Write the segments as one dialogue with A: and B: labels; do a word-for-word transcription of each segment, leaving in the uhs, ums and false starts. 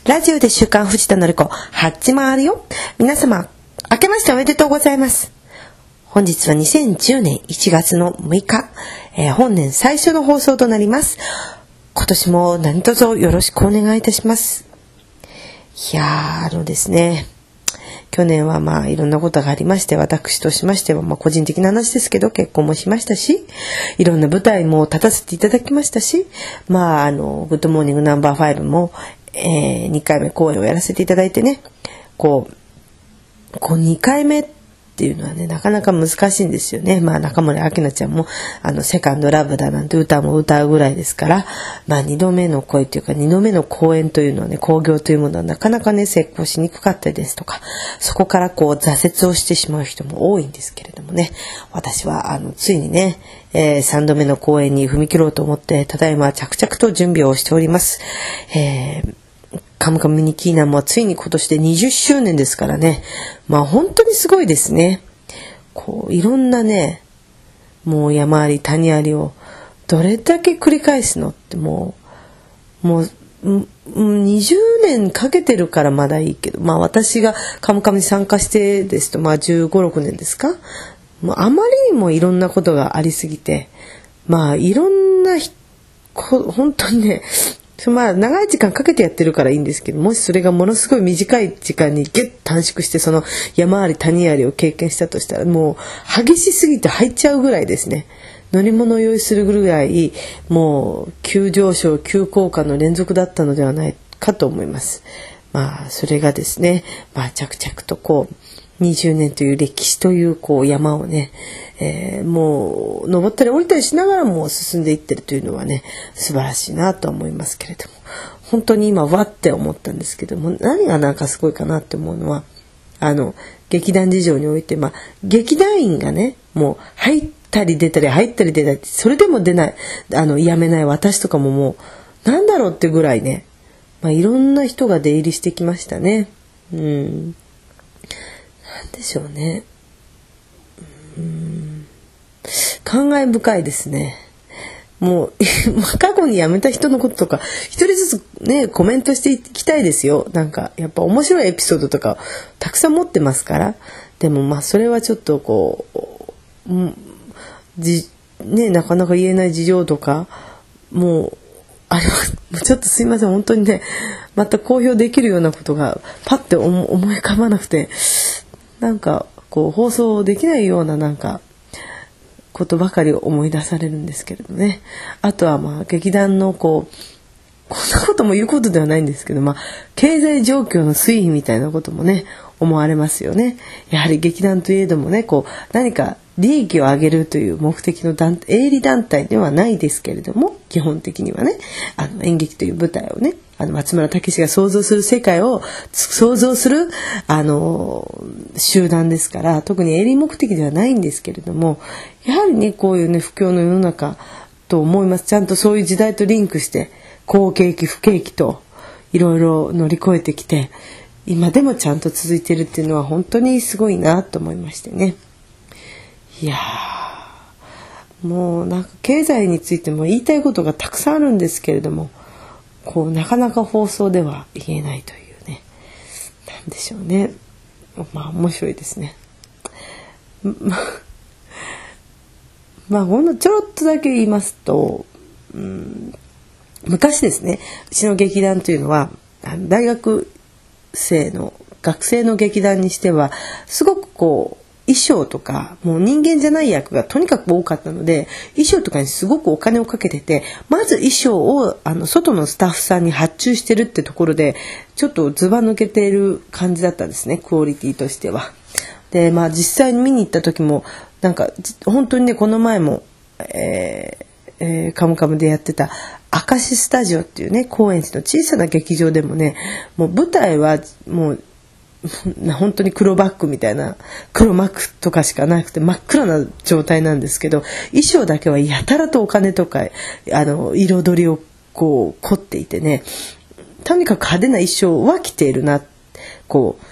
A: ラジオで週刊藤田のり子始まるよ。皆様明けましておめでとうございます。本日はにせんじゅうねんいちがつのむいか、えー、本年最初の放送となります。今年も何卒よろしくお願いいたします。いやーあのですね去年はまあいろんなことがありまして、私としましてはまあ個人的な話ですけど結婚もしましたし、いろんな舞台も立たせていただきましたし、まああのグッドモーニングナンバーファイブも、えー、にかいめ公演をやらせていただいてね、こうこうにかいめっていうのはねなかなか難しいんですよね。まあ中森明菜ちゃんもあのセカンドラブだなんて歌も歌うぐらいですから、まあにどめの恋というかにどめの公演というのはね、興行というものはなかなかね成功しにくかったですとか、そこからこう挫折をしてしまう人も多いんですけれどもね、私はあのついにね、えー、さんどめの公演に踏み切ろうと思ってただいま着々と準備をしております。えーカムカムミニキーナもついに今年でにじゅっしゅうねんですからね、まあ本当にすごいですね。こういろんなねもう山あり谷ありをどれだけ繰り返すのってもうもうにじゅうねんかけてるからまだいいけど、まあ私がカムカムに参加してですとまあじゅうご、ろくねんですか。もうあまりにもいろんなことがありすぎて、まあいろんな本当にねまあ長い時間かけてやってるからいいんですけど、もしそれがものすごい短い時間にギュッ短縮してその山あり谷ありを経験したとしたら、もう激しすぎて入っちゃうぐらいですね。乗り物を用意するぐらいもう急上昇急降下の連続だったのではないかと思います。まあそれがですね、まあ着々とこうにじゅうねんという歴史というこう山をね、えー、もう登ったり降りたりしながらも進んでいってるというのはね素晴らしいなと思いますけれども、本当に今わって思ったんですけども、何がなんかすごいかなって思うのは、あの劇団事情において、まあ、劇団員がねもう入ったり出たり入ったり出たり、それでも出ないあのやめない私とかももうなんだろうってぐらいね、まあ、いろんな人が出入りしてきましたね。うんなんでしょうね、うーん感慨深いですね。もう過去に辞めた人のこととか一人ずつねコメントしていきたいですよ。なんかやっぱ面白いエピソードとかたくさん持ってますから。でもまあそれはちょっとこう、うん、じねなかなか言えない事情とかもうあれはちょっとすいません本当にね、また公表できるようなことがパッて思い浮かばなくて、なんかこう放送できないようななんかことばかり思い出されるんですけれどね。あとはまあ劇団のこうこんなことも言うことではないんですけど、まあ経済状況の推移みたいなこともね思われますよね。やはり劇団といえどもね、こう何か利益を上げるという目的の団営利団体ではないですけれども、基本的にはねあの演劇という舞台をねあの松村武が想像する世界を想像するあの集団ですから、特に営利目的ではないんですけれども、やはりねこういうね不況の世の中と思います。ちゃんとそういう時代とリンクして好景気不景気といろいろ乗り越えてきて今でもちゃんと続いてるっていうのは本当にすごいなと思いましてね。いやーもうなんか経済についても言いたいことがたくさんあるんですけれども、こうなかなか放送では言えないというね、なんでしょうね。まあ面白いですね。まあほんのちょろっとだけ言いますと、うん、昔ですねうちの劇団というのは大学生の学生の劇団にしてはすごくこう衣装とかもう人間じゃない役がとにかく多かったので、衣装とかにすごくお金をかけてて、まず衣装をあの外のスタッフさんに発注してるってところでちょっとずば抜けている感じだったんですね、クオリティとしては。でまあ実際に見に行った時もなんか本当にねこの前も、えーえー、カムカムでやってた明石スタジオっていうね高円寺の小さな劇場でもね、もう舞台はもう本当に黒バックみたいな黒幕とかしかなくて真っ暗な状態なんですけど、衣装だけはやたらとお金とかあの彩りをこう凝っていてね、とにかく派手な衣装は着ているな、こう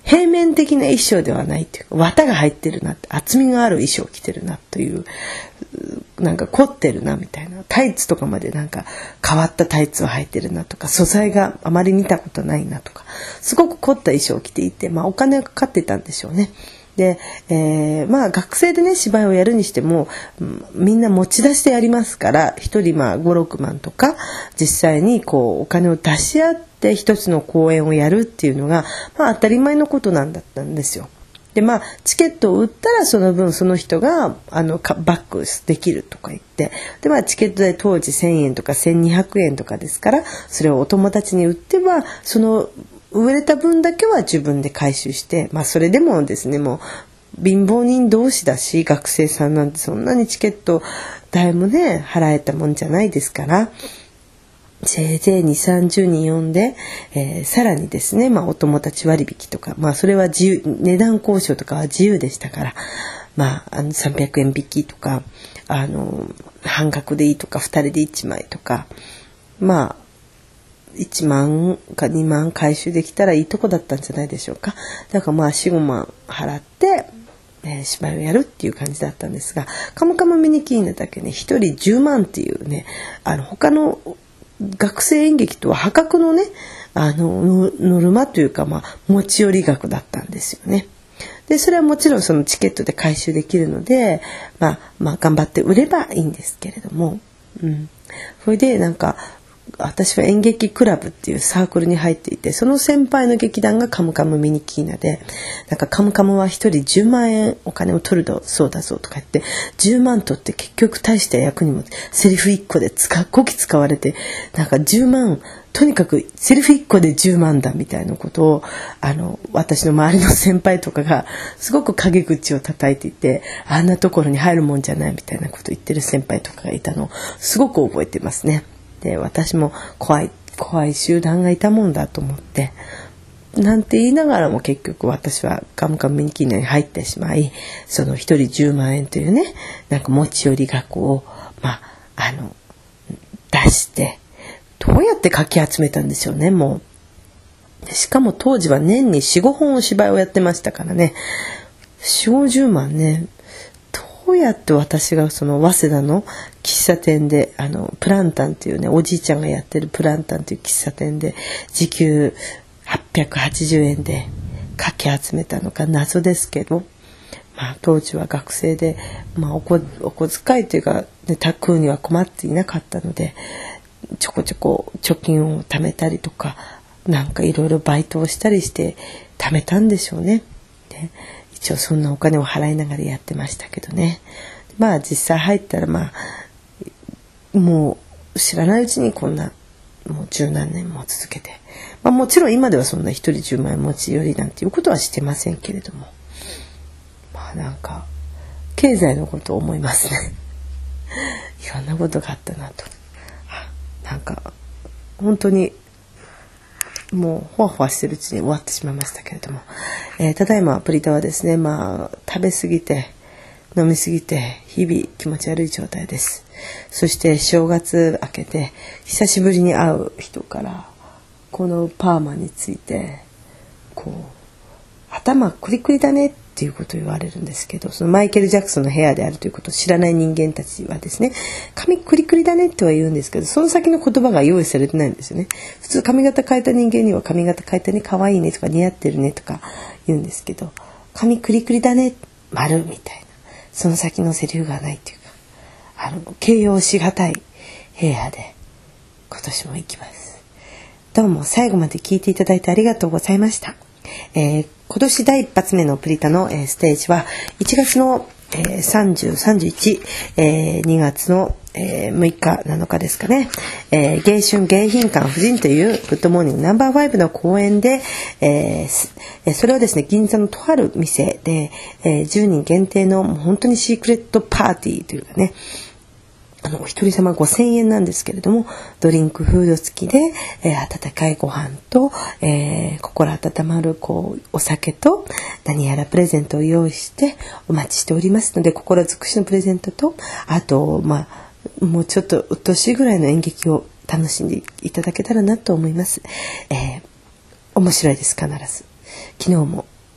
A: 平面的な衣装ではないというか、綿が入ってるなって、厚みがある衣装を着てるなという、なんか凝ってるなみたいな、タイツとかまでなんか変わったタイツを履いてるなとか、素材があまり見たことないなとか、すごく凝った衣装を着ていて、まあお金がかかってたんでしょうね。で、えー、まあ学生でね芝居をやるにしてもみんな持ち出してやりますから、一人まあご、ろくまんとか実際にこうお金を出し合って一つの公演をやるっていうのがまあ当たり前のことなんだったんですよ。でまあチケットを売ったらその分その人があのバックできるとか言って、でまあチケットで当時せんえんとかせんにひゃくえんとかですから、それをお友達に売ってはその売れた分だけは自分で回収して、まあそれでもですね、もう貧乏人同士だし、学生さんなんてそんなにチケット代もね払えたもんじゃないですから、せいぜいにじゅう、さんじゅうにん呼んで、えー、さらにですね、まあお友達割引とか、まあそれは自由、値段交渉とかは自由でしたから、まあ、あのさんびゃくえん引きとか、あの半額でいいとか、ふたりでいちまいとか、まあいちまんかにまん回収できたらいいとこだったんじゃないでしょうか。だからまあよん、ごまん払って、えー、芝居をやるっていう感じだったんですが、カムカムミニキーナだけねひとりじゅうまんっていうね、あの他の学生演劇とは破格のねあのノルマというか、まあ持ち寄り額だったんですよね。でそれはもちろんそのチケットで回収できるので、まあまあ頑張って売ればいいんですけれども、うん、それでなんか私は演劇クラブっていうサークルに入っていて、その先輩の劇団がカムカムミニキーナで、なんかカムカムは一人じゅうまんえんお金を取るそうだぞとか言って、じゅうまん取って結局大した役にもセリフいっこで使こき使われて、なんかじゅうまんとにかくセリフいっこでじゅうまんだみたいなことをあの私の周りの先輩とかがすごく陰口を叩いていて、あんなところに入るもんじゃないみたいなことを言ってる先輩とかがいたのをすごく覚えてますね。で私も怖い怖い集団がいたもんだと思ってなんて言いながらも、結局私はカムカムミニキーナに入ってしまい、その一人じゅうまんえんというね、なんか持ち寄り額をまああの出して、どうやってかき集めたんでしょうね。もうしかも当時は年に よん、ごほんお芝居をやってましたからね、よん、ごじゅうまんね。どうやって私がその早稲田の喫茶店であのプランタンっていうね、おじいちゃんがやってるプランタンっていう喫茶店で時給はっぴゃくはちじゅうえんでかき集めたのか謎ですけど、まあ、当時は学生で、まあ、おこ、お小遣いというか、ね、食うには困っていなかったので、ちょこちょこ貯金を貯めたりとか、なんかいろいろバイトをしたりして貯めたんでしょうね。で一応そんなお金を払いながらやってましたけどね。まあ実際入ったら、まあもう知らないうちにこんなもう十何年も続けて、まあ、もちろん今ではそんな一人じゅうまんえん持ち寄りなんていうことはしてませんけれども、まあなんか経済のことを思いますね。いろんなことがあったなと。なんか本当にもうほわほわしてるうちに終わってしまいましたけれども、えー、ただいまプリタはですね、まあ食べ過ぎて飲み過ぎて日々気持ち悪い状態です。そして正月明けて久しぶりに会う人からこのパーマについてこう頭クリクリだねっていうことを言われるんですけど、そのマイケル・ジャクソンのヘアであるということを知らない人間たちはですね、髪クリクリだねっては言うんですけど、その先の言葉が用意されてないんですよね。普通髪型変えた人間には髪型変えたね、可愛いねとか似合ってるねとか言うんですけど、髪クリクリだね丸みたいな、その先のセリフがないっていうか、あの形容しがたいヘアで今年も行きます。どうも最後まで聞いていただいてありがとうございました。えー、今年第一発目のプリタの、えー、ステージはいちがつの、えー、さんじゅう、さんじゅういち、えー、にがつの、えー、むいかなのかですかね、えー、芸春迎賓館夫人というグッドモーニングナンバーファイブの公演で、えー、それはですね銀座のとある店で、えー、じゅうにん限定のもう本当にシークレットパーティーというかね、あのお一人様ごせんえんなんですけれども、ドリンクフード付きで、えー、温かいご飯と、えー、心温まるこうお酒と何やらプレゼントを用意してお待ちしておりますので、心尽くしのプレゼントと、あとまあもうちょっとうっとうしいぐらいの演劇を楽しんでいただけたらなと思います。えー、面白いです。必ず昨日も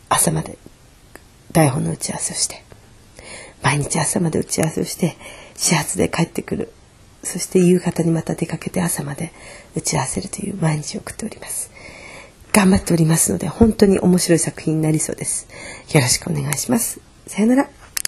A: 朝まで台本の打ち合わせをして、毎日朝まで打ち合わせをして始発で帰ってくる。そして夕方にまた出かけて朝まで打ち合わせるという毎日を送っております。頑張っておりますので、本当に面白い作品になりそうです。よろしくお願いします。さよなら。